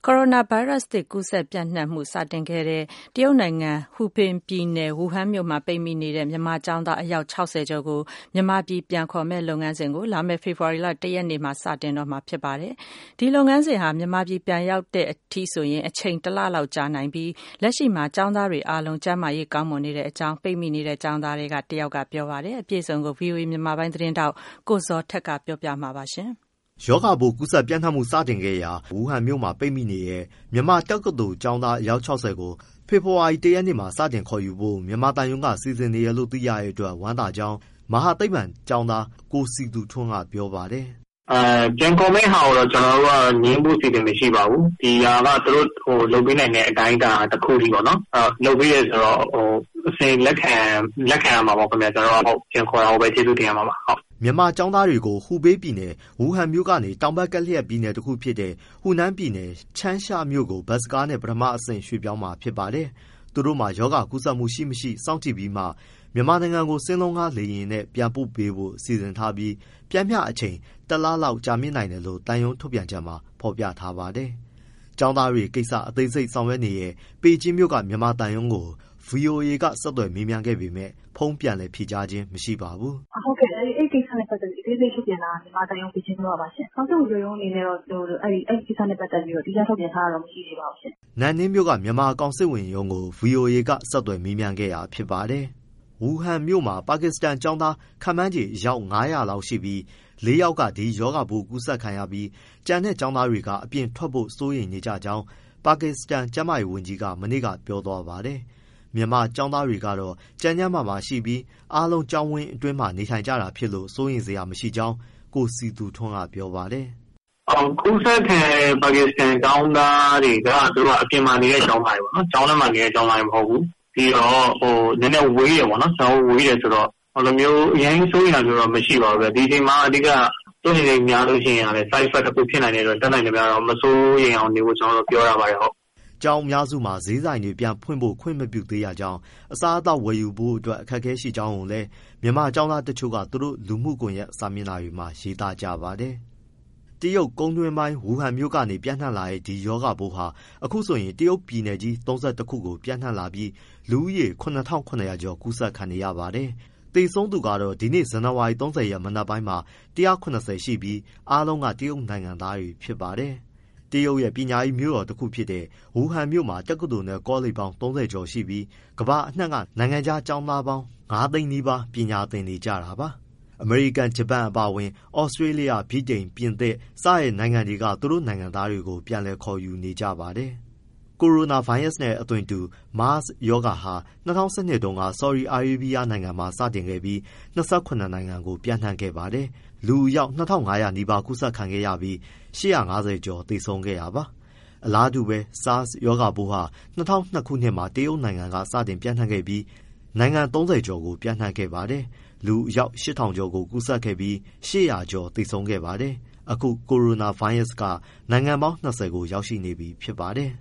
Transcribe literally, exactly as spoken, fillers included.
ကိုရိုနာဗိုင်းရပ်စ်သစ်ကူးစက်ပျံ့နှံ့မှုစတင်ခဲ့တဲ့တရုတ်နိုင်ငံဟူပင်ပြည်နယ်ဝူဟန်မြို့မှာပိတ်မိနေတဲ့မြန်မာကျောင်းသားအယောက်ခြောက်ဆယ်ကျော်ကိုမြန်မာပြည်ပြန်ခေါ်မယ့်လုပ်ငန်းစဉ်ကိုလာမယ့်ဖေဖော်ဝါရီလတရက်နေ့မှာစတင်တော့မှာဖြစ်ပါတယ်။ဒီလုပ်ငန်းစဉ်ဟာမြန်မာပြည်ပြန်ရောက်တဲ့အထိဆိုရင်အချိန်တစ်လလောက်ကြာနိုင်ပြီးလက်ရှိမှာကျောင်းသားတွေအားလုံးကျန်းမာရေးကောင်းမွန်နေတဲ့အကြောင်းပိတ်မိနေတဲ့ကျောင်းသားတွေကတယောက်ကပြောပါတယ်။အပြည့်အစုံကို ဗွီအိုအေ မြန်မာပိုင်းသတင်းတောက်ကိုဇော်ထက်ကပြောပြမှာပါရှင်။ရောဂါပိုးကူးစက်ပြန့်နှံ့မှုစတင်ခဲ့ရာဝူဟန်မြို့မှာပိတ်မိနေတဲ့မြန်မာတက္ကသိုလ်ကျောင်းသားအယောက်ခြောက်ဆယ်ကိုဖေဖော်ဝါရီတရက်နေ့မှာစတင်ခေါ်ယူဖို့မြန်မာတန်ယုံကစီစဉ်နေရလို့သိရတဲ့အတွက်ဝမ်းသာကြောင်းမဟာသိပ္ပံကျောင်းသားကိုစီသူထွန်းကပြောပါတယ်။အဲပြန်ခေါ်မယ့်ဟာကိုတော့ကျွန်တော်တို့ကငင်းဖို့စီစဉ်မရှိပါဘူး။ဒီဟာကသူတို့ဟိုလုပ်ပေးနိုင်တဲ့အတိုင်းအတာတစ်ခုကြီးပေါ့နော်။အဲလုပ်ပေးရဆိုတော့ဟိုအစင်လက်ခံလက်ခံရမှာပေါ့ခင်ဗျာကျွန်တော်တို့ပြန်ခေါ်အောင်ပဲကျေးဇူးတင်ရမှာပါဟုတ်မြန်မာကျောင်းသားတွေကိုဟူဘေးပြည်နယ်ဝူဟန်မြို့ကနေတောင်ဘက်ကလျက်ပြည်နယ်တစ်ခုဖြစ်တဲ့ဟူနန်ပြည်နယ်ချမ်းရှာမြို့ကိုဘတ်စကားနဲ့ပထမအဆင့်ရွှေ့ပြောင်းမှာဖြစ်ပါတယ်။သူတို့မှာယောဂကူးစက်မှုရှိမရှိစောင့်ကြည့်ပြီးမှမြန်မာနိုင်ငံကိုစင်းလုံးကားလေယာဉ်နဲ့ပြန်ပို့ပေးဖို့စီစဉ်ထားပြီးပြန်မျှအချိန်တစ်လလောက်ကြာမြင့်နိုင်တယ်လို့တန်ယုံထုတ်ပြန်ချက်မှာဖော်ပြထားပါတယ်။ကျောင်းသားတွေကိစ္စအသေးစိတ်ဆောင်ရွက်နေတဲ့ပေကျင်းမြို့ကမြန်မာတန်ယုံကိုဗွီအိုအေကဆက်သွယ်မေးမြန်းခဲ့ပေမဲ့ဖုန်းပြန်လည်းဖြေကြားခြင်းမရှိပါဘူး။ဟုတ်ကဲ့အဲ့ဒီကိစ္စနဲ့ပတ်သက်ပြီးဒီလေးထုတ်ပြန်တာမြန်မာတိုင်းရုံးပြည်ချင်းတော့ပါရှင်။ဆောက်စုရုံးအနေနဲ့တော့အဲ့ဒီအဲ့ဒီကိစ္စနဲ့ပတ်သက်ပြီးတော့ဒီကြားထုတ်ပြန်ထားတာတော့မရှိသေးပါဘူးရှင်။နန်နင်းမြို့ကမြန်မာကောင်စစ်ဝင်ရုံးကိုဗွီအိုအေကဆက်သွယ်မေးမြန်းခဲ့တာဖြစ်ပါတယ်။ဝူဟန်မြို့မှာပါကစ္စတန်ကျောင်းသားခန့်မှန်းခြေရောက်ငါးရာလောက်ရှိပြီးလေးယောက်ကဒီယောဂပိုးကူးစက်ခံရပြီးကျန်တဲ့ကျောင်းသားတွေကအပြင်ထွက်ဖို့စိုးရိမ်နေကြကြောင်းပါကစ္စတန်ကျန်းမာရေးဝန်ကြီးကမနေ့ကပြောသွားပါတယ်။မြန်မာကျောင်းသားတွေကတော့ကြမ်းကြမ်းမာမာရှိပြီးအားလုံးကျောင်းဝင်းအတွင်းမှာနေထိုင်ကြတာဖြစ်လို့စိုးရိမ်စရာမရှိကြောင်းကိုစီသူထွန်းကပြောပါတယ်။အော်ကူးစက်ခံပါကစ္စတန်ကျောင်းသားတွေကသူတို့အပြင်မှာနေတဲ့ကျောင်းသားတွေပေါ့နော်။ကျောင်းထဲမှာနေတဲ့ကျောင်းသားတွေမဟုတ်ဘူး။ပြီးတော့ဟိုနည်းနည်းဝေးရပေါ့နော်။ကျောင်းဝေးတယ်ဆိုတော့ဟိုလိုမျိုးအရင်စိုးရိမ်တာမျိုးတော့မရှိပါဘူးဗျ။ဒီအချိန်မှာအဓိကစိုးရိမ်နေများလို့ရှိရင်လည်း side effect တစ်ခုဖြစ်နိုင်တဲ့အတွက်တက်နိုင်တယ်များတော့မစိုးရိမ်အောင်နေဖို့ကျွန်တော်တို့ပြောရပါတယ်ဟုတ်ကျောင်းအများစုမှာဈေးဆိုင်တွေပြန်ဖွင့်ဖို့ခွင့်မပြုသေးရကြောင်းအစားအသောက်ဝယ်ယူဖို့အတွက်အခက်အခဲရှိကြောင်းကိုလည်းမြန်မာကျောင်းသားတချို့ကသူတို့လူမှုကွန်ရက်စာမျက်နှာတွေမှာရေးသားကြပါတယ်။တရုတ်ကုန်းတွင်းပိုင်းဝူဟန်မြို့ကနေပြန့်နှံ့လာတဲ့ဒီယောဂပိုးဟာအခုဆိုရင်တရုတ်ပြည်နယ်ကြီးသုံးဆယ့်တစ်ခုကိုပြန့်နှံ့လာပြီးလူဦးရေခုနှစ်ထောင်ခုနှစ်ရာကျော်ကူးစက်ခံနေရပါတယ်။သေဆုံးသူကတော့ဒီနေ့ဇန်နဝါရီသုံးဆယ်ရက်မနက်ပိုင်းမှာ၁၇၀ရှိပြီးအားလုံးကတရုတ်နိုင်ငံသားတွေဖြစ်ပါတယ်။တရုတ်ရဲ့ပညာရေးမြို့တော်တစ်ခုဖြစ်တဲ့ဝူဟန်မြို့မှာတက္ကသိုလ်နဲ့ကောလိပ်ပေါင်းသုံးဆယ်ကျော်ရှိပြီးကမ္ဘာအနှံ့ကနိုင်ငံခြားကျောင်းသားပေါင်းငါးသိန်းနီးပါးပညာသင်နေကြတာပါ။အမေရိကန်၊ဂျပန်အပါအဝင်ဩစတြေးလျ၊ဗြိတိန်၊ပြင်သစ်စတဲ့နိုင်ငံတွေကသူတို့နိုင်ငံသားတွေကိုပြန်လည်ခေါ်ယူနေကြပါတယ်။ကိုရိုနာဗိုင်းရပ်စ်နဲ့အသွင်တူ MERS ရောဂါဟာ၂၀၁၂တုန်းကဆော်ဒီအာရေးဗီးယားနိုင်ငံမှာစတင်ခဲ့ပြီး၂၇နိုင်ငံကိုပြန့်နှံ့ခဲ့ပါတယ်။လူအယောက်နှစ်ထောင်ငါးရာနီးပါးကူးစက်ခံခဲ့ရပြီး၈၅၀ကျော်သေဆုံးခဲ့တာပါ။အလားတူပဲ SARS ရောဂါပိုးဟာ၂၀၀၂ခုနှစ်မှာတရုတ်နိုင်ငံကစတင်ပြန့်နှံ့ခဲ့ပြီးနိုင်ငံသုံးဆယ်ကျော်ကိုပြန့်နှံ့ခဲ့ပါတယ်။လူအယောက်၈ထောင်ကျော်ကိုကူးစက်ခဲ့ပြီး၈ရာကျော်သေဆုံးခဲ့ပါတယ်။အခုကိုရိုနာဗိုင်းရပ်စ်ကနိုင်ငံပေါင်း၂၀ကိုရောက်ရှိနေပြီဖြစ်ပါတယ်